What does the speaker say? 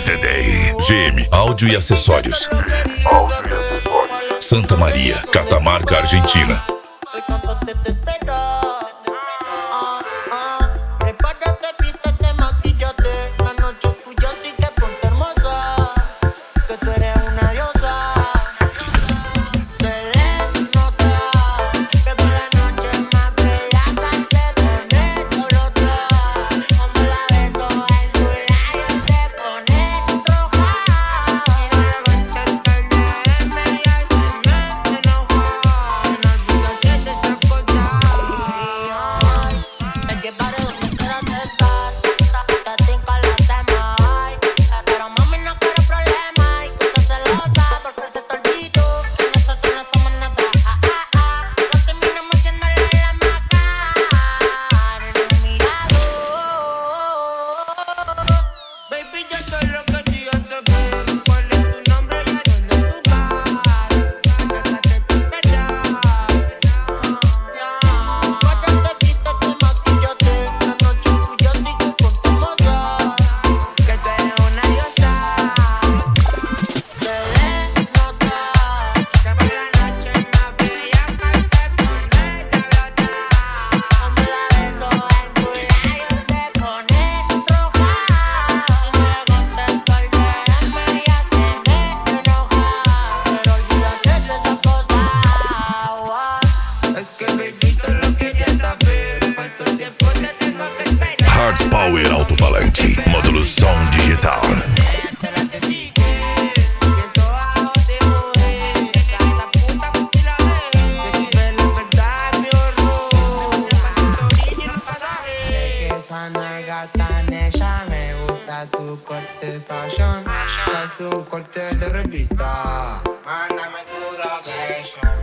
CD, GM, áudio e acessórios. Santa Maria, Catamarca, Argentina. Hard Power Alto-Falante, módulo som digital. Me gusta tu corte fashion, es un corte de revista. Mándame tu location.